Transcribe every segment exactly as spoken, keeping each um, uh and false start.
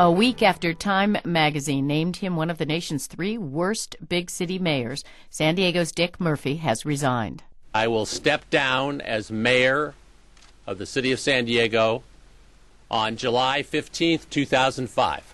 A week after Time magazine named him one of the nation's three worst big city mayors, San Diego's Dick Murphy has resigned. I will step down as mayor of the city of San Diego on July fifteenth, two thousand five.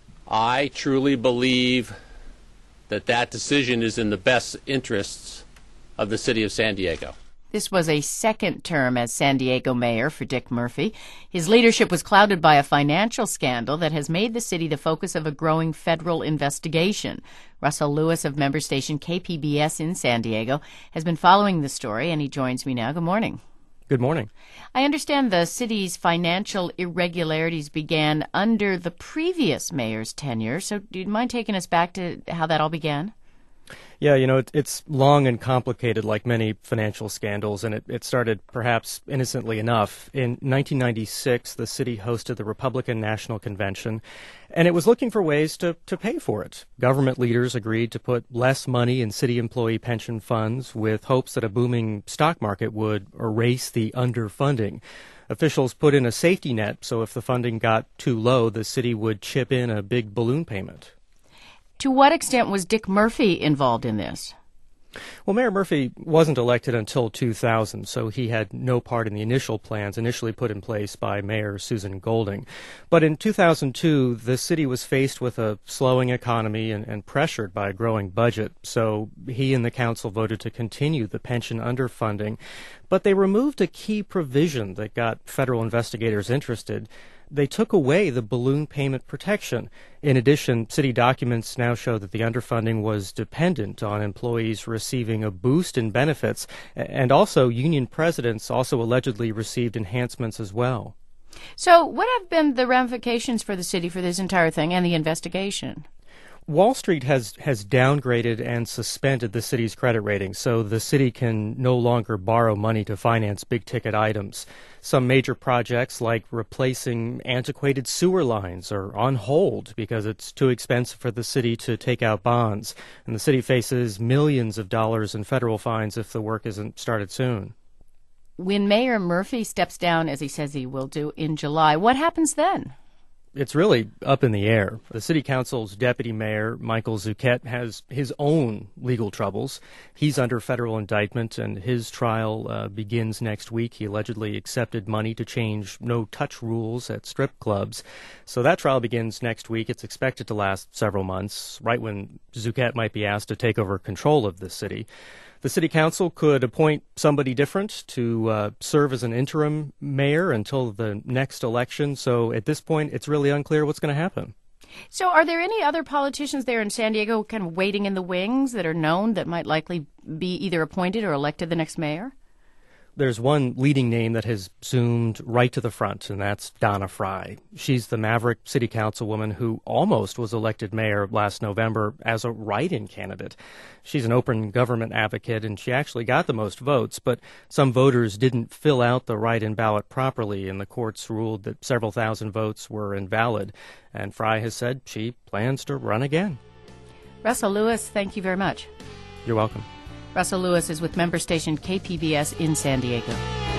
I truly believe that that decision is in the best interests of the city of San Diego. This was a second term as San Diego mayor for Dick Murphy. His leadership was clouded by a financial scandal that has made the city the focus of a growing federal investigation. Russell Lewis of member station K P B S in San Diego has been following the story, and he joins me now. Good morning. Good morning. I understand the city's financial irregularities began under the previous mayor's tenure, so do you mind taking us back to how that all began? Yeah, you know, it, it's long and complicated like many financial scandals, and it, it started perhaps innocently enough. In nineteen ninety-six, the city hosted the Republican National Convention, and it was looking for ways to, to pay for it. Government leaders agreed to put less money in city employee pension funds with hopes that a booming stock market would erase the underfunding. Officials put in a safety net, so if the funding got too low, the city would chip in a big balloon payment. To what extent was Dick Murphy involved in this? Well, Mayor Murphy wasn't elected until two thousand, so he had no part in the initial plans initially put in place by Mayor Susan Golding. But in two thousand two, the city was faced with a slowing economy and, and pressured by a growing budget, so he and the council voted to continue the pension underfunding. But they removed a key provision that got federal investigators interested. They took away the balloon payment protection. In addition, city documents now show that the underfunding was dependent on employees receiving a boost in benefits, and also union presidents also allegedly received enhancements as well. So what have been the ramifications for the city for this entire thing and the investigation? Wall Street has, has downgraded and suspended the city's credit rating, so the city can no longer borrow money to finance big-ticket items. Some major projects, like replacing antiquated sewer lines, are on hold because it's too expensive for the city to take out bonds, and the city faces millions of dollars in federal fines if the work isn't started soon. When Mayor Murphy steps down, as he says he will do, in July, what happens then? It's really up in the air. The city council's deputy mayor, Michael Zucchet, has his own legal troubles. He's under federal indictment, and his trial uh, begins next week. He allegedly accepted money to change no-touch rules at strip clubs. So that trial begins next week. It's expected to last several months, right when Zucchet might be asked to take over control of the city. The city council could appoint somebody different to uh, serve as an interim mayor until the next election. So at this point, it's really unclear what's going to happen. So are there any other politicians there in San Diego kind of waiting in the wings that are known that might likely be either appointed or elected the next mayor? There's one leading name that has zoomed right to the front, and that's Donna Frey. She's the maverick city councilwoman who almost was elected mayor last November as a write-in candidate. She's an open government advocate, and she actually got the most votes, but some voters didn't fill out the write-in ballot properly, and the courts ruled that several thousand votes were invalid. And Frey has said she plans to run again. Russell Lewis, thank you very much. You're welcome. Russell Lewis is with member station K P B S in San Diego.